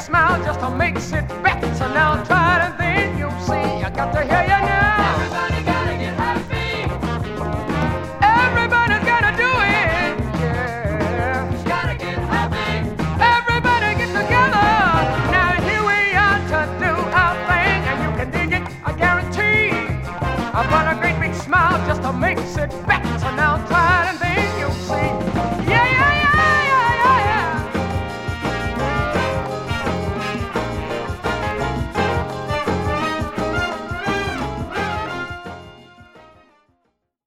smile just to make it better. So now try it and then you'll see. I got to hear you now. Everybody gotta get happy. Everybody's gotta do it. Yeah. Gotta get happy. Everybody get together. Now here we are to do our thing, and you can dig it, I guarantee. I put a great big smile just to make it better. So now try